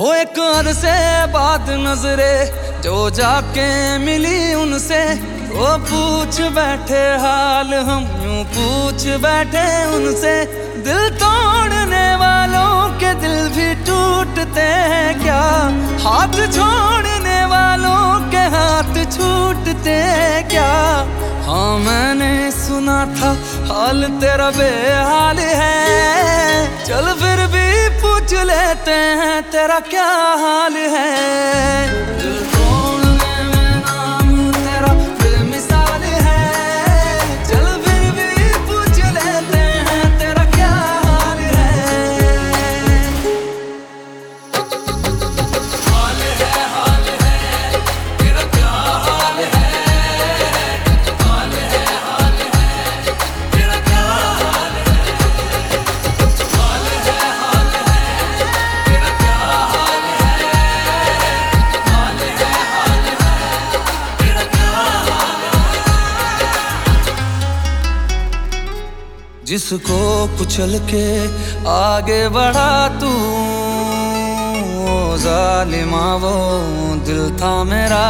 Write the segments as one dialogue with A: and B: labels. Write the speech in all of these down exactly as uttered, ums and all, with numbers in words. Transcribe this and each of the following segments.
A: वो एक अरसे बाद नजरे जो जाके मिली उनसे, वो पूछ बैठे हाल हम यूं पूछ बैठे उनसे। दिल तोड़ने वालों के दिल भी टूटते हैं क्या, हाथ छोड़ने वालों के हाथ छूटते हैं क्या। हाँ मैंने सुना था हाल तेरा बेहाल है, चल फिर भी पूछ लेते हैं तेरा क्या हाल है। दिल तोड़ने में नाम तेरा बेमिसाल है, चल फिर भी पूछ लेते हैं तेरा क्या हाल है। हाल है हाल है तेरा क्या हाल है, हाल है हाल है तेरा क्या हाल है, हाल है हाल है तेरा क्या हाल है, हाल है हाल है तेरा क्या हाल है। जिसको कुचल के आगे बढ़ा तू, जालिमा वो दिल था मेरा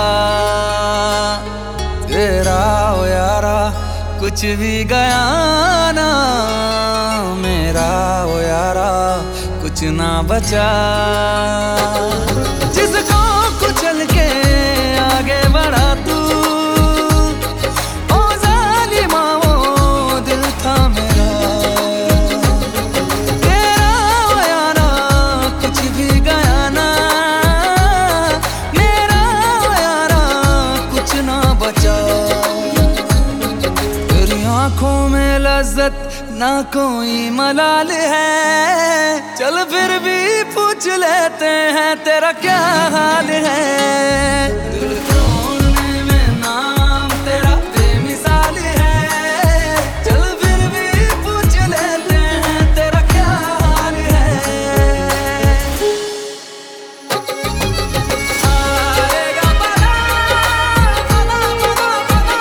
A: तेरा ओ यारा, कुछ भी गया ना मेरा ओ यारा, कुछ ना बचा। जिसको कुचल के आगे बढ़ा तू, ओ जालिमा वो दिल था मेरा तेरा ओ यारा, कुछ भी गया ना मेरा ओ यारा, कुछ ना बचा। तेरी आंखों में लज्जत ना कोई मलाल है, चल फिर भी पूछ लेते हैं तेरा क्या हाल है। दिल तोड़ने में नाम तेरा बेमिसाल है, चल फिर भी पूछ लेते हैं तेरा क्या हाल है। आएगा बला बला बला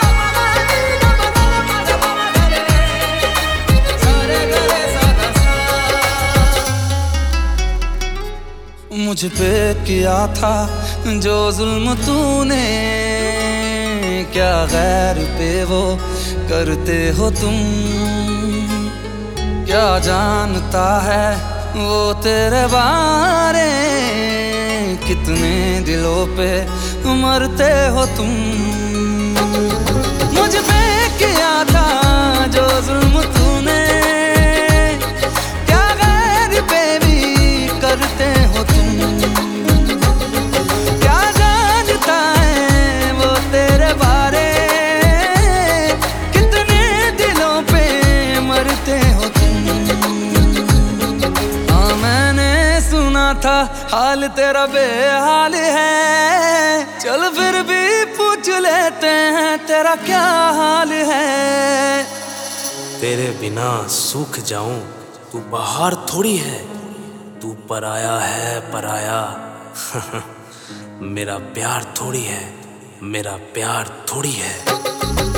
A: सारे गले सादा सा। मुझ पे किया था जो जुल्म तूने, क्या गैर पे वो करते हो तुम। क्या जानता है वो तेरे बारे, कितने दिलों पे मरते हो तुम। मुझ पे किया था जो जुल्म तूने, क्या गैर पे भी करते हो तुम। क्या जानता है वो तेरे बारे, कितने दिलों पे मरते हो तुम। हाँ मैंने सुना था हाल तेरा बेहाल है, चल फिर भी पूछ लेते हैं तेरा क्या हाल है।
B: तेरे बिना सूख जाऊं, तू बाहर थोड़ी है, तू पराया है पराया। मेरा प्यार थोड़ी है, मेरा प्यार थोड़ी है।